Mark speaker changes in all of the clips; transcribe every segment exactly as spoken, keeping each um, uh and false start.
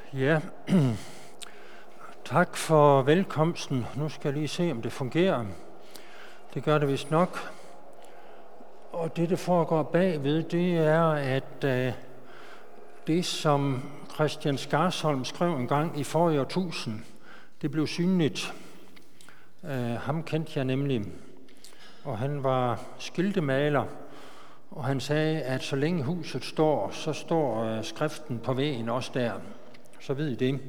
Speaker 1: Ja, tak for velkomsten. Nu skal jeg lige se, om det fungerer. Det gør det vist nok. Og det, der foregår bagved, det er, at øh, det, som Christian Skarsholm skrev en gang i forrige årtusind, det blev synligt. Øh, ham kendte jeg nemlig, og han var skiltemaler, og han sagde, at så længe huset står, så står øh, skriften på væggen også der. Så ved I det.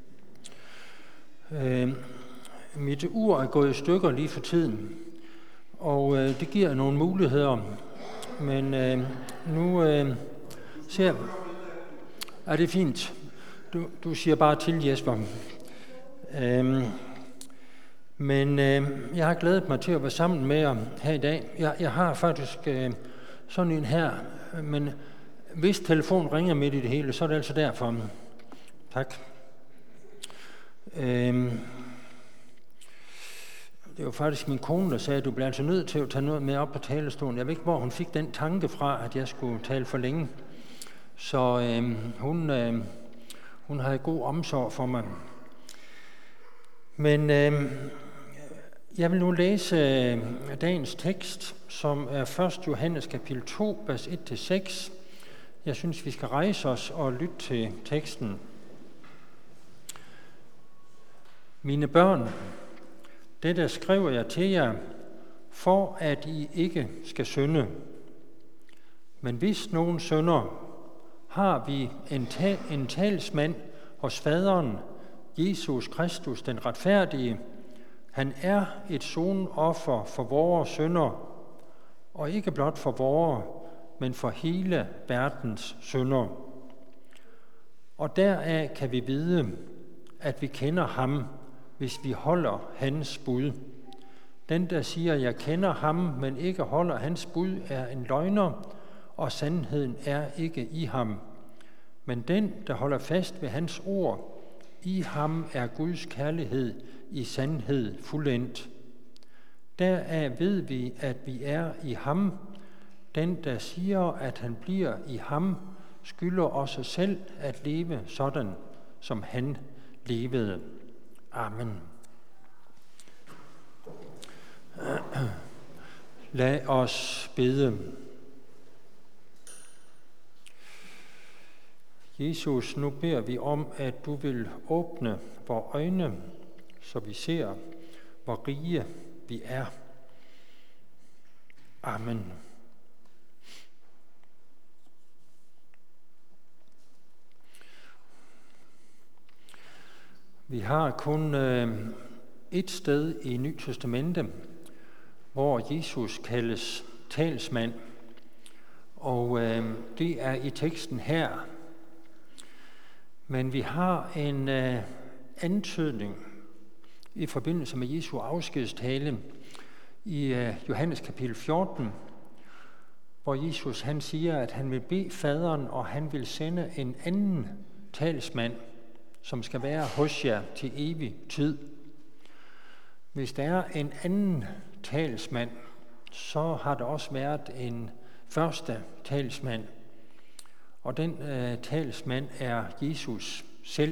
Speaker 1: Øh, mit ur er gået i stykker lige for tiden, og øh, det giver nogle muligheder. Men øh, nu øh, ser vi. Ja, det er fint. Du, du siger bare til, Jesper. Øh, men øh, jeg har glædet mig til at være sammen med jer her i dag. Jeg, jeg har faktisk øh, sådan en her, men hvis telefonen ringer midt i det hele, så er det altså derfor. Tak. Øhm, det var faktisk min kone, der sagde, at du bliver altså nødt til at tage noget med op på talerstolen. Jeg ved ikke, hvor hun fik den tanke fra, at jeg skulle tale for længe. Så øhm, hun, øhm, hun havde god omsorg for mig. Men øhm, jeg vil nu læse øh, dagens tekst, som er første Johannes kapitel to, vers et til seks. Jeg synes, vi skal rejse os og lytte til teksten. Mine børn, dette skriver jeg til jer, for at I ikke skal synde. Men hvis nogen synder, har vi en, ta- en talsmand hos faderen, Jesus Kristus, den retfærdige. Han er et sonoffer for vores synder, og ikke blot for vores, men for hele verdens synder. Og deraf kan vi vide, at vi kender ham, hvis vi holder hans bud. Den, der siger, jeg kender ham, men ikke holder hans bud, er en løgner, og sandheden er ikke i ham. Men den, der holder fast ved hans ord, i ham er Guds kærlighed i sandhed fuldendt. Deraf ved vi, at vi er i ham. Den, der siger, at han bliver i ham, skylder også selv at leve sådan, som han levede. Amen. Lad os bede. Jesus, nu beder vi om, at du vil åbne vores øjne, så vi ser, hvor rige vi er. Amen. Vi har kun øh, et sted i Nyt Testamente, hvor Jesus kaldes talsmand, og øh, det er i teksten her. Men vi har en øh, antydning i forbindelse med Jesu afskedstale i øh, Johannes kapitel fjorten, hvor Jesus han siger, at han vil bede faderen, og han vil sende en anden talsmand, som skal være hos jer til evig tid. Hvis der er en anden talsmand, så har der også været en første talsmand, og den øh, talsmand er Jesus selv.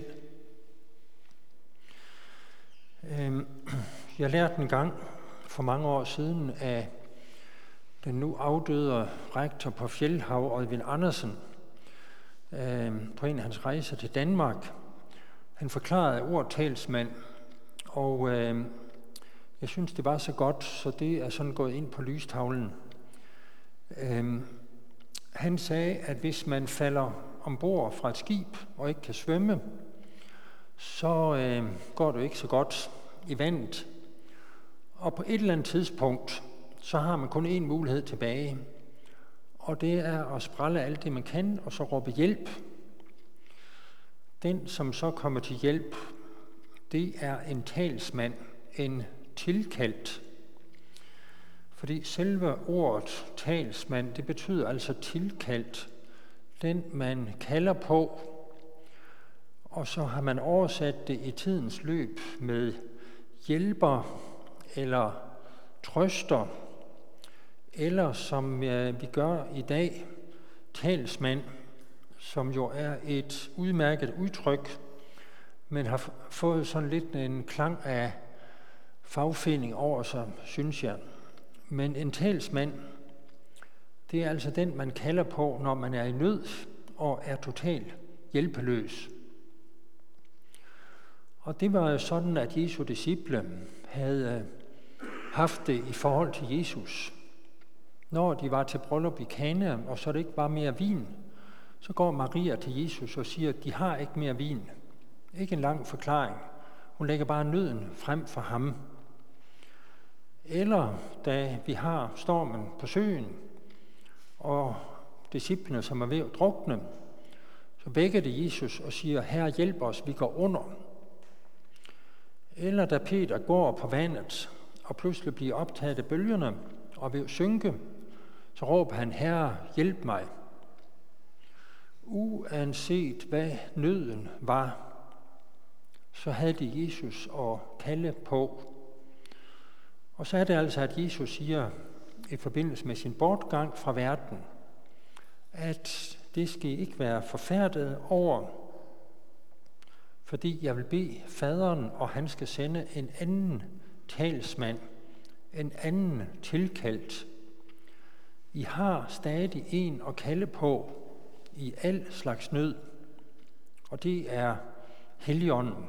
Speaker 1: Øhm, jeg lærte en gang for mange år siden af den nu afdøde rektor på Fjeldhav, Øjvind Andersen, øh, på en af hans rejser til Danmark. Han forklarede ordet talsmand, og øh, jeg synes, det var så godt, så det er sådan gået ind på lystavlen. Øh, han sagde, at hvis man falder ombord fra et skib og ikke kan svømme, så øh, går det ikke så godt i vandet. Og på et eller andet tidspunkt, så har man kun én mulighed tilbage, og det er at sprælle alt det, man kan, og så råbe hjælp. Den, som så kommer til hjælp, det er en talsmand, en tilkaldt. Fordi selve ordet talsmand, det betyder altså tilkaldt. Den, man kalder på, og så har man oversat det i tidens løb med hjælper eller trøster, eller som vi gør i dag, talsmand, som jo er et udmærket udtryk men har fået sådan lidt en klang af fagforening over sig, synes jeg. Men en talsmand, det er altså den, man kalder på, når man er i nød og er totalt hjælpeløs. Og det var jo sådan, at Jesu disciple havde haft det i forhold til Jesus. Når de var til bryllup i Kana, og så det ikke var mere vin, så går Maria til Jesus og siger, at de har ikke mere vin. Ikke en lang forklaring. Hun lægger bare nøden frem for ham. Eller da vi har stormen på søen, og disciplene, som er ved at drukne, så vækker det Jesus og siger, Herre, hjælp os, vi går under. Eller da Peter går på vandet, og pludselig bliver optaget af bølgerne og vil synke, så råber han, Herre, hjælp mig. Uanset hvad nøden var, så havde de Jesus at kalde på. Og så er det altså, at Jesus siger i forbindelse med sin bortgang fra verden, at det skal I ikke være forfærdet over, fordi jeg vil bede faderen, og han skal sende en anden talsmand, en anden tilkaldt. I har stadig en at kalde på i al slags nød, og det er Helligånden.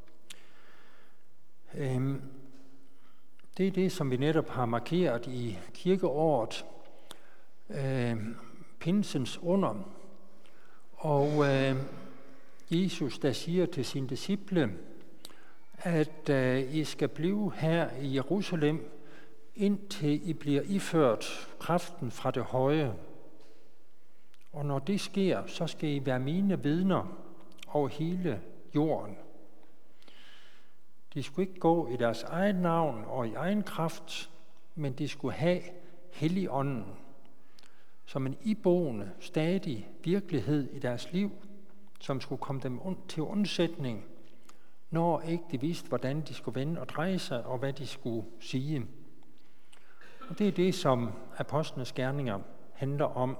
Speaker 1: Øhm, det er det, som vi netop har markeret i kirkeåret, øhm, pinsens under. Og øh, Jesus, der siger til sine disciple, at øh, I skal blive her i Jerusalem, indtil I bliver iført kraften fra det høje. Og når det sker, så skal I være mine vidner over hele jorden. De skulle ikke gå i deres eget navn og i egen kraft, men de skulle have Helligånden som en iboende, stadig virkelighed i deres liv, som skulle komme dem til undsætning, når ikke de vidste, hvordan de skulle vende og dreje sig, og hvad de skulle sige. Og det er det, som apostlenes gerninger handler om.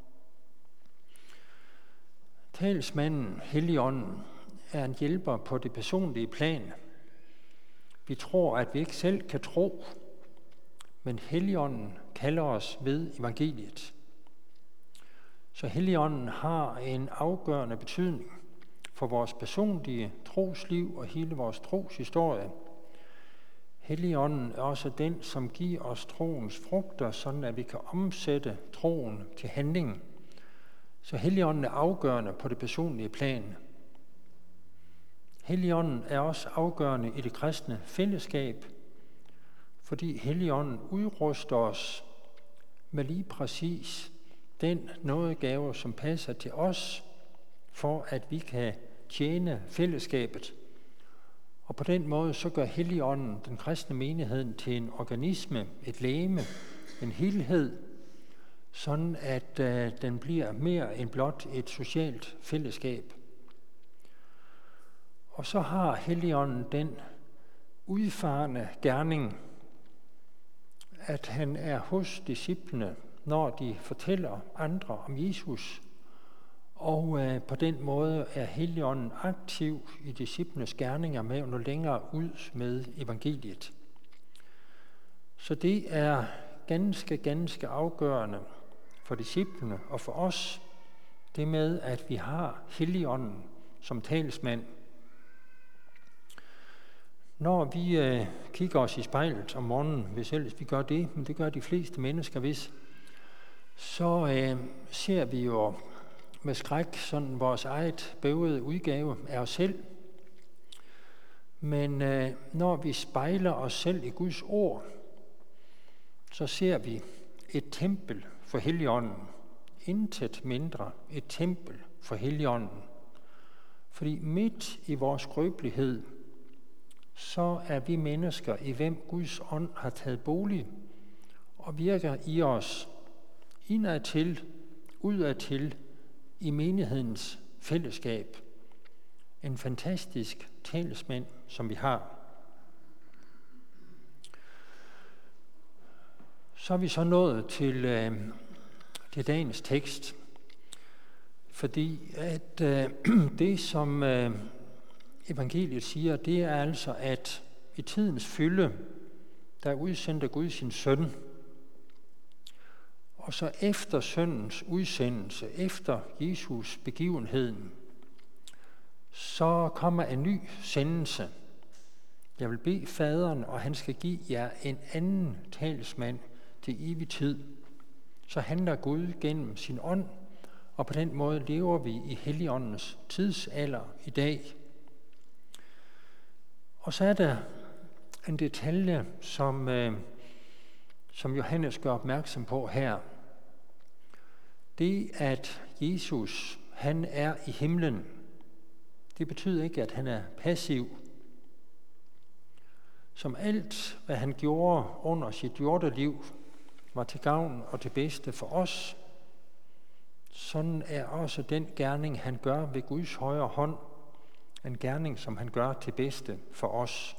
Speaker 1: Talsmanden, Helligånden, er en hjælper på det personlige plan. Vi tror, at vi ikke selv kan tro, men Helligånden kalder os ved evangeliet. Så Helligånden har en afgørende betydning for vores personlige trosliv og hele vores troshistorie. Helligånden er også den, som giver os troens frugter, sådan at vi kan omsætte troen til handling. Så Helligånden er afgørende på det personlige plan. Helligånden er også afgørende i det kristne fællesskab, fordi Helligånden udruster os med lige præcis den nådegave, som passer til os, for at vi kan tjene fællesskabet. Og på den måde så gør Helligånden den kristne menighed til en organisme, et legeme, en helhed, sådan at øh, den bliver mere end blot et socialt fællesskab. Og så har Helligånden den udfarende gerning, at han er hos disciplene, når de fortæller andre om Jesus. Og øh, på den måde er Helligånden aktiv i disciplenes gerninger med at nå længere ud med evangeliet. Så det er ganske, ganske afgørende for disciplene og for os, det med, at vi har Helligånden som talsmand. Når vi øh, kigger os i spejlet om morgenen, hvis ellers vi gør det, men det gør de fleste mennesker, hvis, så øh, ser vi jo med skræk sådan vores eget bøvede udgave af os selv. Men øh, når vi spejler os selv i Guds ord, så ser vi et tempel for Helligånden. Intet mindre et tempel for Helligånden. Fordi midt i vores skrøbelighed, så er vi mennesker, i hvem Guds ånd har taget bolig og virker i os indadtil, udadtil, i menighedens fællesskab. En fantastisk talsmand, som vi har. Så er vi så nået til, øh, til dagens tekst, fordi at øh, det, som øh, evangeliet siger, det er altså, at i tidens fylde, der udsendte Gud sin søn. Og så efter søndens udsendelse, efter Jesus begivenheden, så kommer en ny sendelse. Jeg vil bede faderen, og han skal give jer en anden talsmand til evig tid. Så handler Gud gennem sin ånd, og på den måde lever vi i Helligåndens tidsalder i dag. Og så er der en detalje, som, øh, som Johannes gør opmærksom på her. Det, at Jesus, han er i himlen, det betyder ikke, at han er passiv. Som alt, hvad han gjorde under sit jordeliv, var til gavn og til bedste for os, sådan er også den gerning, han gør ved Guds højre hånd, en gerning, som han gør til bedste for os.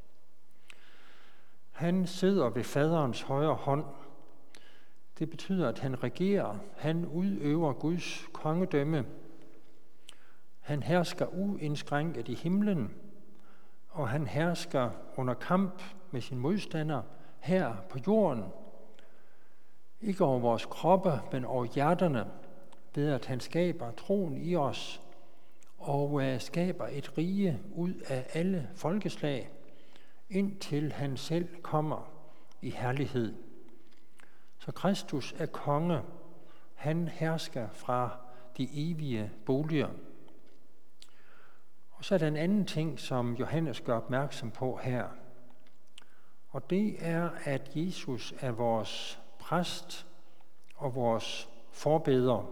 Speaker 1: Han sidder ved faderens højre hånd. Det betyder, at han regerer. Han udøver Guds kongedømme. Han hersker uindskrænket i himlen, og han hersker under kamp med sin modstander her på jorden. Ikke over vores kroppe, men over hjerterne, ved at han skaber troen i os og skaber et rige ud af alle folkeslag, indtil han selv kommer i herlighed. Så Kristus er konge. Han hersker fra de evige boliger. Og så er der en anden ting, som Johannes gør opmærksom på her. Og det er, at Jesus er vores præst og vores forbeder.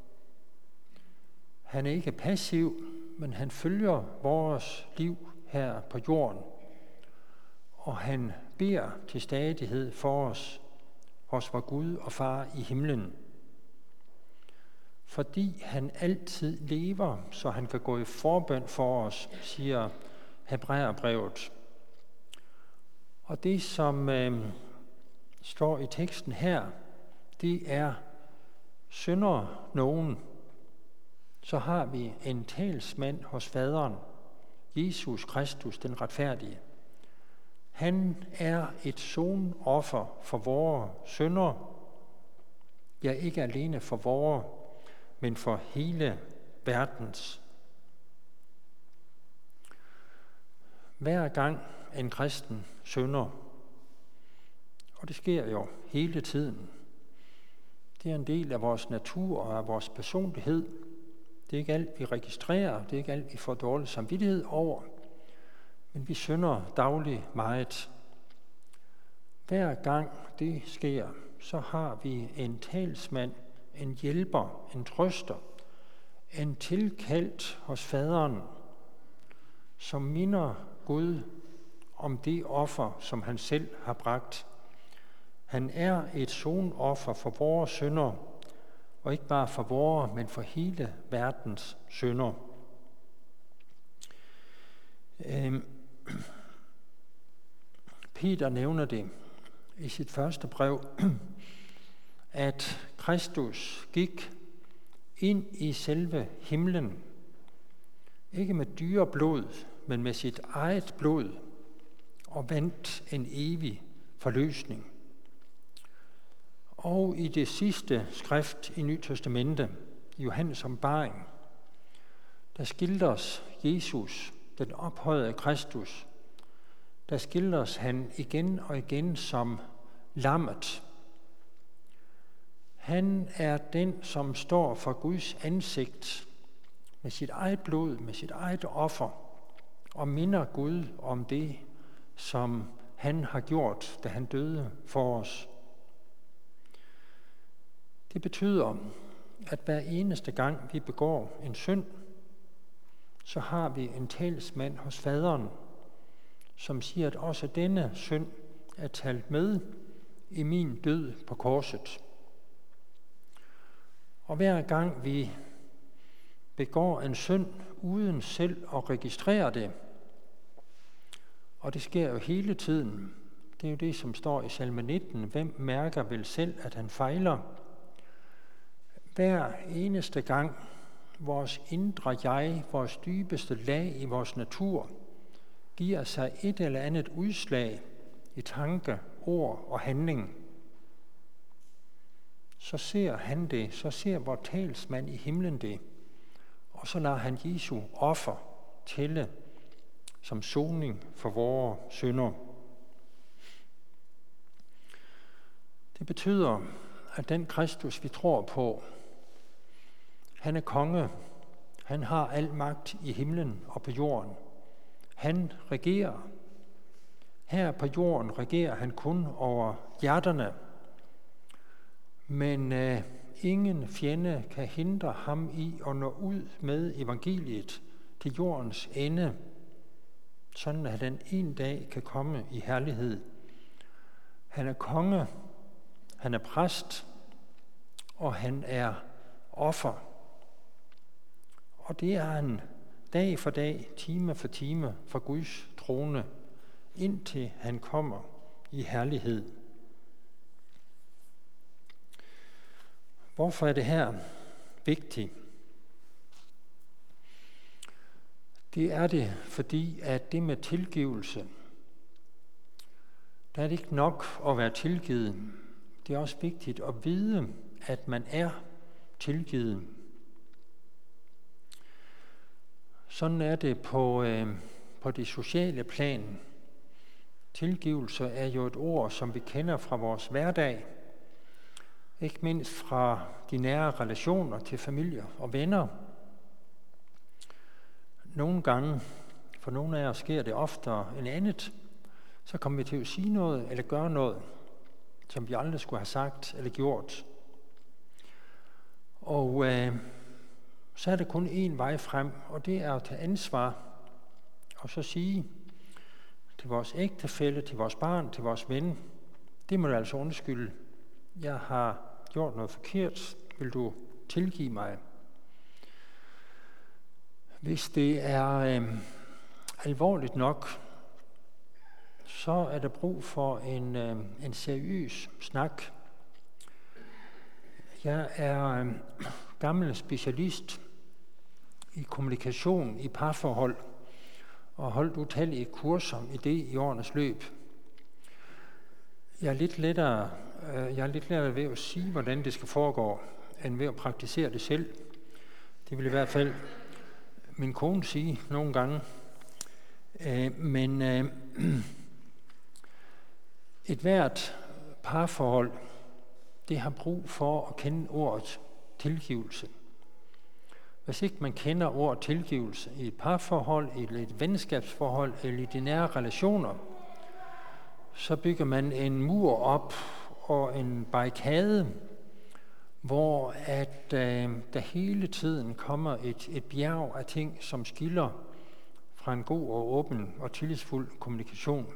Speaker 1: Han er ikke passiv, men han følger vores liv her på jorden. Og han beder til stadighed for os, hos vor Gud og Far i himlen. Fordi han altid lever, så han kan gå i forbøn for os, siger Hebræerbrevet. Og det, som øh, står i teksten her, det er, synder nogen, så har vi en talsmand hos faderen, Jesus Kristus, den retfærdige. Han er et sonoffer for vore synder, ja, ikke alene for vore, men for hele verdens. Hver gang en kristen synder, og det sker jo hele tiden, det er en del af vores natur og af vores personlighed. Det er ikke alt, vi registrerer, det er ikke alt, vi får dårlig samvittighed over, men vi synder dagligt meget. Hver gang det sker, så har vi en talsmand, en hjælper, en trøster, en tilkaldt hos faderen, som minder Gud om det offer, som han selv har bragt. Han er et sonoffer for vores synder, og ikke bare for vores, men for hele verdens synder. Øhm. Peter nævner det i sit første brev, at Kristus gik ind i selve himlen, ikke med dyre blod, men med sit eget blod, og vandt en evig forløsning. Og i det sidste skrift i Nyt Testamente, Johannes åbenbaring, der skildres Jesus, den ophøjede Kristus, der skildres han igen og igen som lammet. Han er den, som står for Guds ansigt med sit eget blod, med sit eget offer, og minder Gud om det, som han har gjort, da han døde for os. Det betyder, at hver eneste gang vi begår en synd, så har vi en talsmand hos faderen, som siger, at også denne synd er talt med i min død på korset. Og hver gang vi begår en synd uden selv at registrere det, og det sker jo hele tiden, det er jo det, som står i salme nitten, hvem mærker vel selv, at han fejler? Hver eneste gang vores indre jeg, vores dybeste lag i vores natur, giver sig et eller andet udslag i tanke, ord og handling, så ser han det, så ser vor talsmand i himlen det, og så lader han Jesu offer tælle som soning for vores synder. Det betyder, at den Kristus, vi tror på, han er konge, han har al magt i himlen og på jorden. Han regerer. Her på jorden regerer han kun over hjerterne, men øh, ingen fjende kan hindre ham i at nå ud med evangeliet til jordens ende, sådan at han en dag kan komme i herlighed. Han er konge, han er præst, og han er offer. Og det er han dag for dag, time for time, fra Guds trone, indtil han kommer i herlighed. Hvorfor er det her vigtigt? Det er det, fordi at det med tilgivelse, der er det ikke nok at være tilgivet. Det er også vigtigt at vide, at man er tilgivet. Sådan er det på, øh, på det sociale plan. Tilgivelse er jo et ord, som vi kender fra vores hverdag. Ikke mindst fra de nære relationer til familier og venner. Nogle gange, for nogle af os sker det oftere end andet, så kommer vi til at sige noget eller gøre noget, som vi aldrig skulle have sagt eller gjort. Og øh, så er der kun én vej frem, og det er at tage ansvar og så sige til vores ægtefælle, til vores barn, til vores ven, det må du altså undskylde. Jeg har gjort noget forkert. Vil du tilgive mig? Hvis det er øh, alvorligt nok, så er der brug for en, øh, en seriøs snak. Jeg er øh, gammel specialist i kommunikation i parforhold og holdt utallige kurser i det i årenes løb. Jeg er lidt lettere, øh, jeg er lidt lettere ved at sige, hvordan det skal foregå, end ved at praktisere det selv. Det vil i hvert fald min kone sige nogle gange. Øh, men øh, et hvert parforhold, det har brug for at kende ordet tilgivelse. Hvis ikke man kender ordet tilgivelse i et parforhold, i et venskabsforhold eller i de nære relationer, så bygger man en mur op og en barrikade, hvor at øh, der hele tiden kommer et, et bjerg af ting, som skiller fra en god og åben og tillidsfuld kommunikation.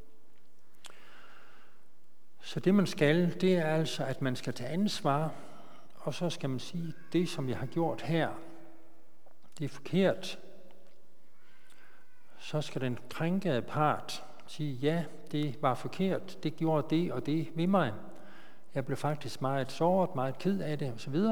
Speaker 1: Så det man skal, det er altså, at man skal tage ansvar, og så skal man sige, det som jeg har gjort her, det er forkert. Så skal den krænkede part sige, ja, det var forkert, det gjorde det og det ved mig. Jeg blev faktisk meget såret, meget ked af det osv.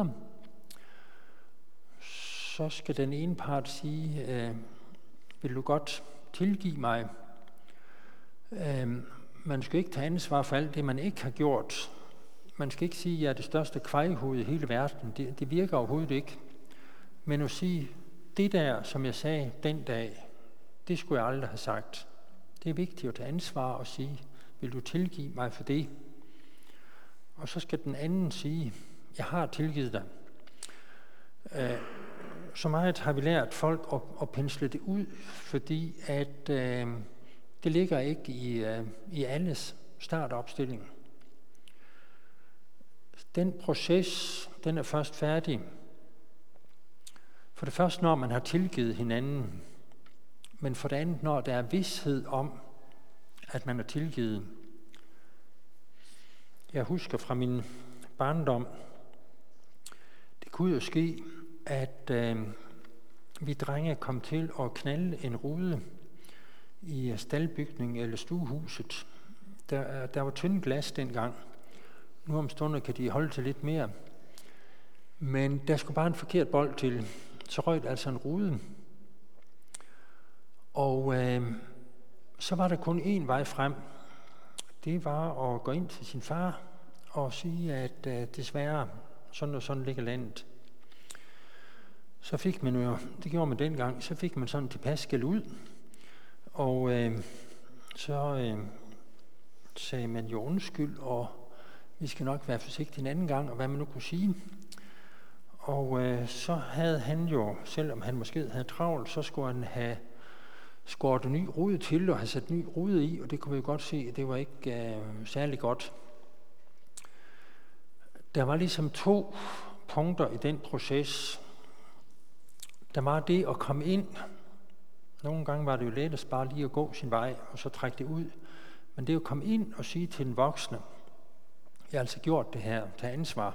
Speaker 1: Så skal den ene part sige, øh, vil du godt tilgive mig? Øh, man skal ikke tage ansvar for alt det, man ikke har gjort. Man skal ikke sige, at jeg er det største kvejhoved i hele verden. Det, det virker overhovedet ikke. Men at sige, det der, som jeg sagde den dag, det skulle jeg aldrig have sagt. Det er vigtigt at tage ansvar og sige, vil du tilgive mig for det? Og så skal den anden sige, jeg har tilgivet dig. Øh, så meget har vi lært folk at, at pensle det ud, fordi at øh, det ligger ikke i, øh, i alles startopstilling. Den proces, den er først færdig. For det første, når man har tilgivet hinanden, men for det andet, når der er vished om, at man er tilgivet. Jeg husker fra min barndom, det kunne jo ske, at øh, vi drenge kom til at knalde en rude i staldbygningen eller stuehuset. Der, der var tynde glas dengang. Nu om stunder kan de holde til lidt mere. Men der skulle bare en forkert bold til. så røg der altså en rude. Og øh, så var der kun én vej frem. Det var at gå ind til sin far og sige, at øh, desværre, sådan og sådan ligger landet. Så fik man jo, det gjorde man dengang, så fik man sådan tilpas skæld ud. Og øh, så øh, sagde man jo undskyld, og vi skal nok være forsigtige en anden gang, og hvad man nu kunne sige. Og øh, så havde han jo, selvom han måske havde travlt, så skulle han have skåret en ny rude til og have sat en ny rude i, og det kunne vi jo godt se, at det var ikke øh, særlig godt. Der var ligesom to punkter i den proces. Der var det at komme ind. Nogle gange var det jo lettest bare lige at gå sin vej, og så trække det ud. Men det at komme ind og sige til den voksne, jeg har altså gjort det her, tag ansvar.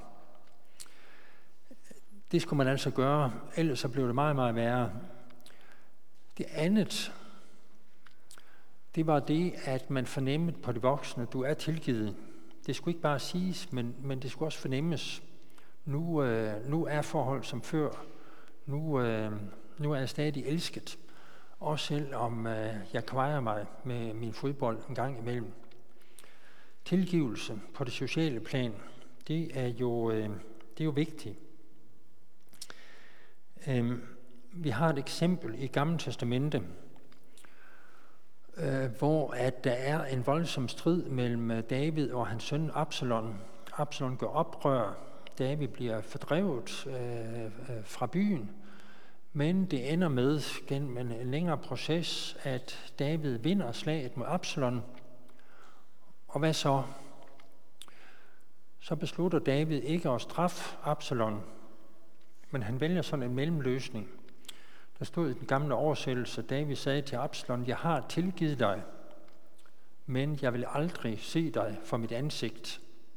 Speaker 1: Det skulle man altså gøre, ellers så blev det meget, meget værre. Det andet, det var det, at man fornemmede på de voksne, du er tilgivet. Det skulle ikke bare siges, men, men det skulle også fornemmes. Nu, øh, nu er forhold som før. Nu, øh, nu er jeg stadig elsket. Også selvom øh, jeg kvejer mig med min fodbold en gang imellem. Tilgivelse på det sociale plan, det er jo, øh, det er jo vigtigt. Øh, vi har et eksempel i Gamle Testamente, øh, hvor at der er en voldsom strid mellem David og hans søn Absalom. Absalom gør oprør. David bliver fordrevet øh, øh, fra byen. Men det ender med, gennem en længere proces, at David vinder slaget mod Absalom. Og hvad så? Så beslutter David ikke at straffe Absalom, men han vælger sådan en mellemløsning. Der stod i den gamle oversættelse, David sagde til Absalom, jeg har tilgivet dig, men jeg vil aldrig se dig for mit ansigt.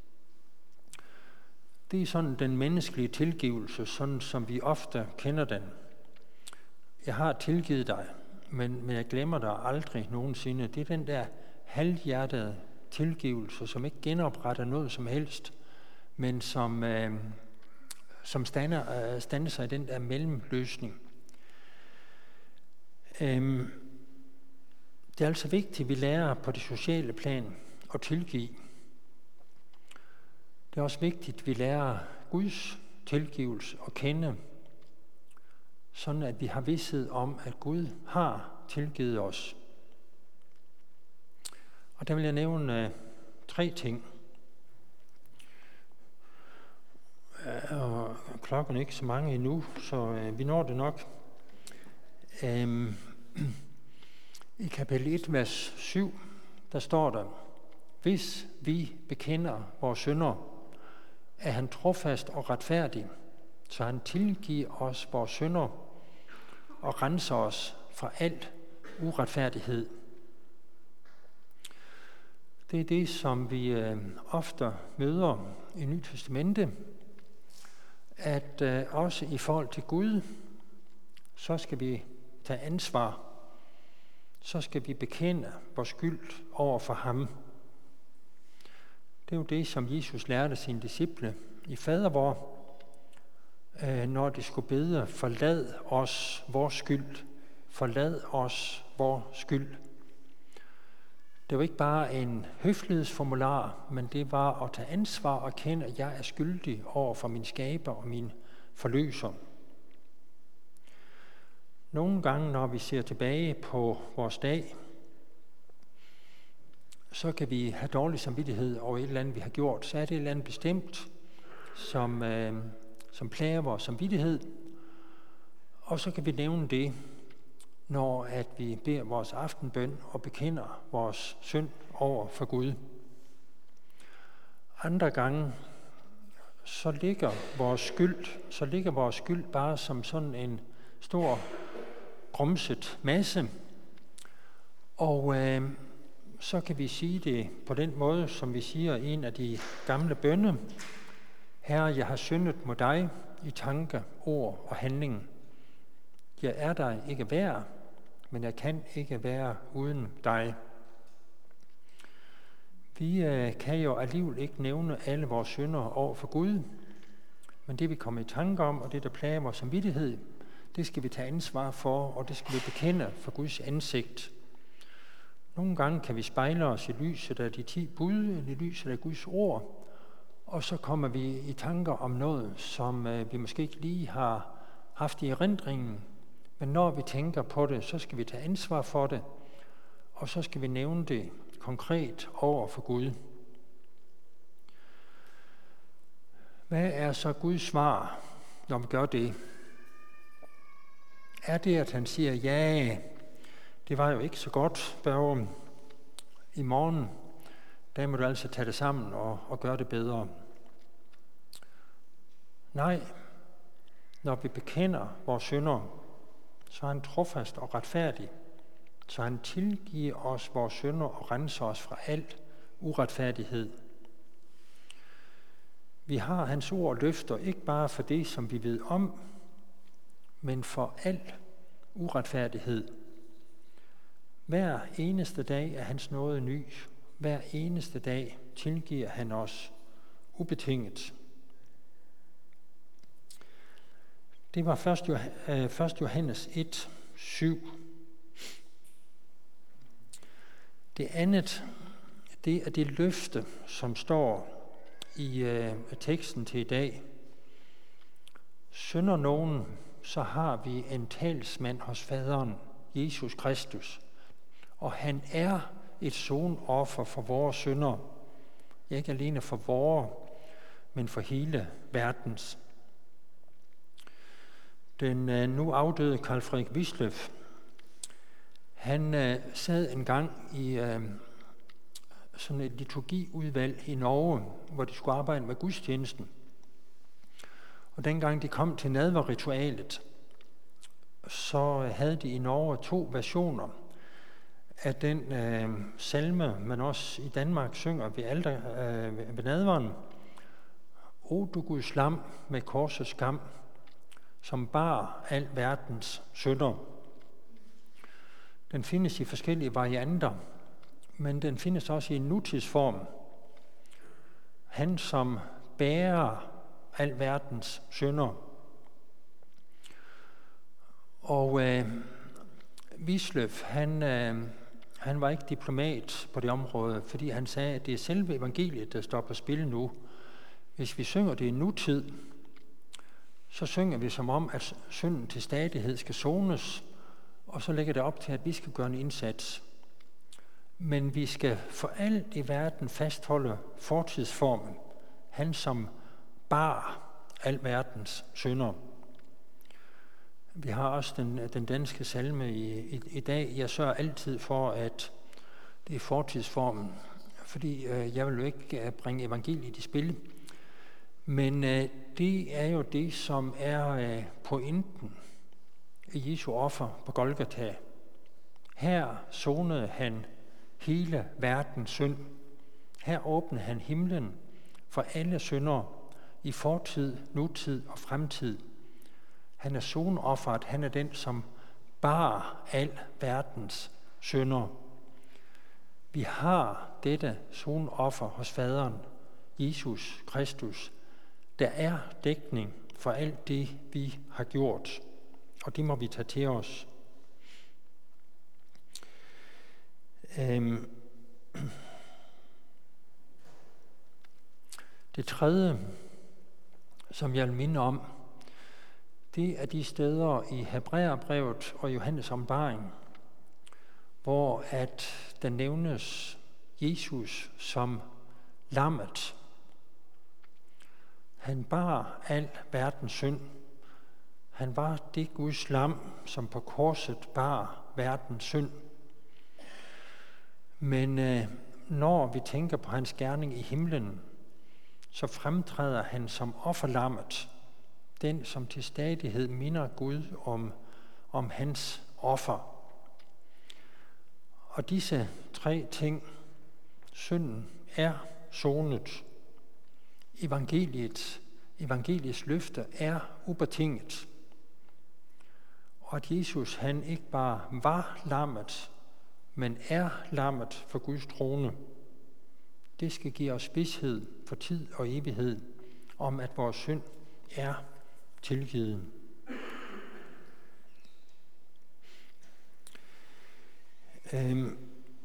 Speaker 1: Det er sådan den menneskelige tilgivelse, sådan som vi ofte kender den. Jeg har tilgivet dig, men, men jeg glemmer dig aldrig nogensinde. Det er den der halvhjertede tilgivelse, som ikke genopretter noget som helst, men som, øh, som stander, øh, stander sig i den der mellemløsning. Øh, det er altså vigtigt, at vi lærer på det sociale plan at tilgive. Det er også vigtigt, at vi lærer Guds tilgivelse at kende, sådan at vi har vished om, at Gud har tilgivet os. Og der vil jeg nævne øh, tre ting. Øh, og klokken er ikke så mange endnu, så øh, vi når det nok. Øh, I kapitel et, vers syv, der står der, hvis vi bekender vores synder, er han trofast og retfærdig, så han tilgiver os vores synder og renser os fra al uretfærdighed. Det er det, som vi øh, ofte møder i Nye Testamente, at øh, også i forhold til Gud, så skal vi tage ansvar, så skal vi bekende vores skyld over for ham. Det er jo det, som Jesus lærte sine disciple i fadervor, øh, når de skulle bede, forlad os vores skyld, forlad os vores skyld. Det var ikke bare en høflighedsformular, men det var at tage ansvar og kende, at jeg er skyldig over for min skaber og min forløser. Nogle gange, når vi ser tilbage på vores dag, så kan vi have dårlig samvittighed over et eller andet, vi har gjort. Så er det et eller andet bestemt, som, øh, som plager vores samvittighed. Og så kan vi nævne det, når at vi beder vores aftenbøn og bekender vores synd over for Gud. Andre gange, så ligger vores skyld, så ligger vores skyld bare som sådan en stor grumset masse. Og øh, så kan vi sige det på den måde, som vi siger i en af de gamle bønne. Herre, jeg har syndet mod dig i tanke, ord og handling. Jeg er dig ikke værd, men jeg kan ikke være uden dig. Vi øh, kan jo alligevel ikke nævne alle vores synder over for Gud, men det vi kommer i tanke om, og det der plager vores samvittighed, det skal vi tage ansvar for, og det skal vi bekende for Guds ansigt. Nogle gange kan vi spejle os i lyset af de ti bud, eller i lyset af Guds ord, og så kommer vi i tanker om noget, som øh, vi måske ikke lige har haft i erindringen. Men når vi tænker på det, så skal vi tage ansvar for det, og så skal vi nævne det konkret over for Gud. Hvad er så Guds svar, når vi gør det? Er det, at han siger, ja, det var jo ikke så godt, Børge, i morgen, der må du altså tage det sammen og, og gøre det bedre? Nej, når vi bekender vores synder, så er han trofast og retfærdig, så han tilgiver os vores synder og renser os fra alt uretfærdighed. Vi har hans ord og løfter ikke bare for det, som vi ved om, men for al uretfærdighed. Hver eneste dag er hans nåde ny. Hver eneste dag tilgiver han os ubetinget. Det var første Johannes et, syv. Det andet, det er det løfte, som står i øh, teksten til i dag. Synder nogen, så har vi en talsmand hos faderen, Jesus Kristus, og han er et sonoffer for vores synder. Ikke alene for vores, men for hele verdens. Den øh, nu afdøde Carl Frederik Wisløff, han øh, sad engang i øh, sådan et liturgiudvalg i Norge, hvor de skulle arbejde med gudstjenesten. Og dengang de kom til nadverritualet, så havde de i Norge to versioner af den øh, salme, man også i Danmark synger ved, alder, øh, ved nadveren. O du Guds lam med korsets skam, som bar al verdens synder. Den findes i forskellige varianter, men den findes også i en nutidsform. Han, som bærer al verdens synder. Og øh, Wisløff, han, øh, han var ikke diplomat på det område, fordi han sagde, at det er selve evangeliet, der står på spil nu. Hvis vi synger det i nutid, så synger vi som om, at synden til stadighed skal sones, og så lægger det op til, at vi skal gøre en indsats. Men vi skal for alt i verden fastholde fortidsformen. Han, som bar al verdens synder. Vi har også den, den danske salme i, i, i dag. Jeg sørger altid for, at det er fortidsformen, fordi øh, jeg vil jo ikke bringe evangeliet i spil. Men øh, det er jo det, som er øh, pointen i Jesu offer på Golgata. Her sonede han hele verdens synd. Her åbnede han himlen for alle syndere i fortid, nutid og fremtid. Han er sonofferet, han er den, som bar al verdens synder. Vi har dette sonoffer hos faderen, Jesus Kristus. Der er dækning for alt det, vi har gjort, og det må vi tage til os. Øhm. Det tredje, som jeg vil minde om, det er de steder i Hebræerbrevet og Johannes åbenbaring, hvor at der nævnes Jesus som lammet. Han bar al verdens synd. Han var det Guds lam, som på korset bar verdens synd. Men øh, når vi tænker på hans gerning i himlen, så fremtræder han som offerlammet, den som til stadighed minder Gud om, om hans offer. Og disse tre ting, synden er sonet. Evangeliet, evangeliets løfte er ubetinget. Og at Jesus, han ikke bare var lammet, men er lammet for Guds trone. Det skal give os vished for tid og evighed om, at vores synd er tilgivet. Øhm,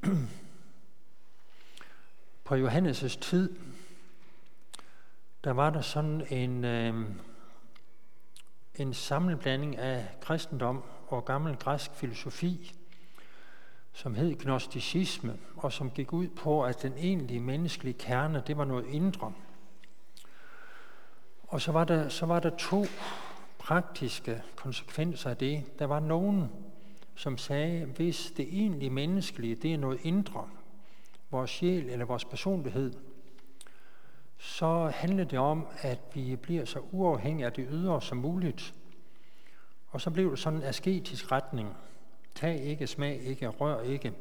Speaker 1: på Johannes' tid, der var der sådan en, øhm, en sammenblanding af kristendom og gammel græsk filosofi, som hed gnosticisme, og som gik ud på, at den egentlige menneskelige kerne, det var noget indre. Og så var der, så var der to praktiske konsekvenser af det. Der var nogen, som sagde, hvis det egentlige menneskelige, det er noget indre, vores sjæl eller vores personlighed, så handler det om, at vi bliver så uafhængige af det ydre som muligt. Og så blev det sådan en asketisk retning. Tag ikke, smag ikke, rør ikke.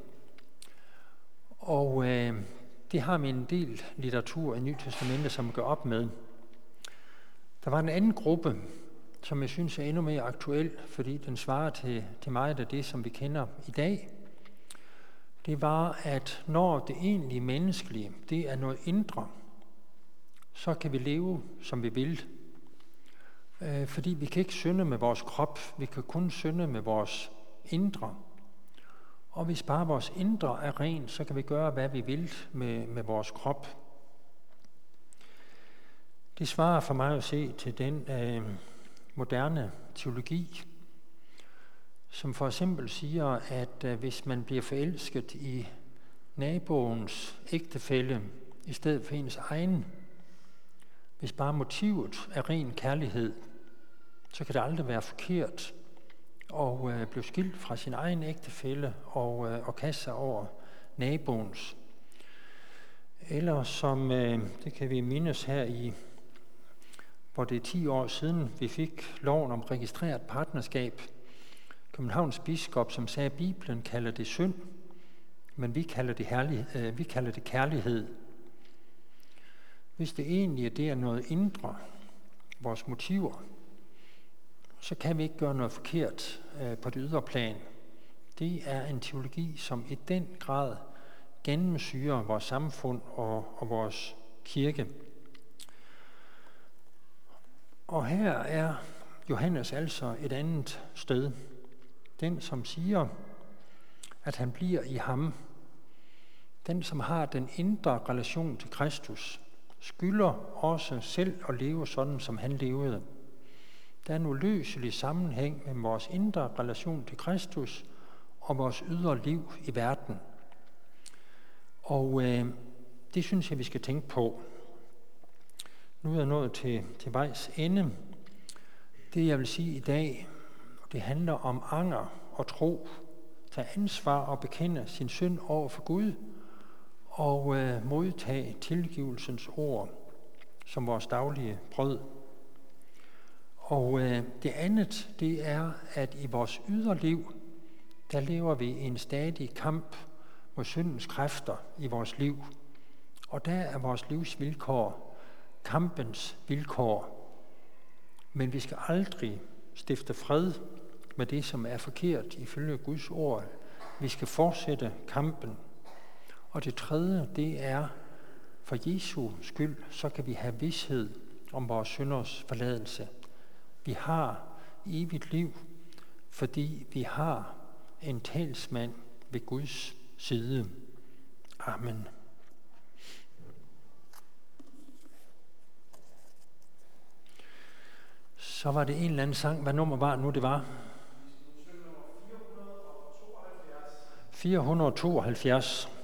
Speaker 1: Og øh, det har vi en del litteratur i Nye Testamente, som gør op med. Der var en anden gruppe, som jeg synes er endnu mere aktuel, fordi den svarer til, til meget af det, som vi kender i dag. Det var, at når det egentlige menneskelige, det er noget indre, så kan vi leve, som vi vil. Øh, fordi vi kan ikke synde med vores krop, vi kan kun synde med vores indre. Og hvis bare vores indre er ren, så kan vi gøre, hvad vi vil med, med vores krop. Det svarer for mig at se til den øh, moderne teologi, som for eksempel siger, at øh, hvis man bliver forelsket i naboens ægtefælle i stedet for ens egen, hvis bare motivet er ren kærlighed, så kan det aldrig være forkert at øh, blive skilt fra sin egen ægtefælle og, øh, og kaste sig over naboens. Eller som, øh, det kan vi mindes her i, hvor det er ti år siden, vi fik loven om registreret partnerskab. Københavns biskop, som sagde, at Bibelen kalder det synd, men vi kalder det, herlig, øh, vi kalder det kærlighed. Hvis det egentlig det er noget indre, vores motiver, så kan vi ikke gøre noget forkert øh, på det ydre plan. Det er en teologi, som i den grad gennemsyrer vores samfund og, og vores kirke. Og her er Johannes altså et andet sted. Den, som siger, at han bliver i ham. Den, som har den indre relation til Kristus, skylder også selv at leve sådan, som han levede. Der er en uløselig sammenhæng mellem vores indre relation til Kristus og vores ydre liv i verden. Og øh, det synes jeg, vi skal tænke på. Nu er jeg nået til, til vejs ende. Det, jeg vil sige i dag, det handler om anger og tro. Tag ansvar og bekende sin synd over for Gud og øh, modtage tilgivelsens ord som vores daglige brød. Og øh, det andet, det er, at i vores ydre liv, der lever vi i en stadig kamp mod syndens kræfter i vores liv. Og der er vores livs vilkår kampens vilkår. Men vi skal aldrig stifte fred med det, som er forkert ifølge Guds ord. Vi skal fortsætte kampen. Og det tredje, det er, for Jesu skyld, så kan vi have vished om vores synders forladelse. Vi har evigt liv, fordi vi har en talsmand ved Guds side. Amen. Så var det en eller anden sang. Hvad nummer var nu det var? fire hundrede og tooghalvfjerds.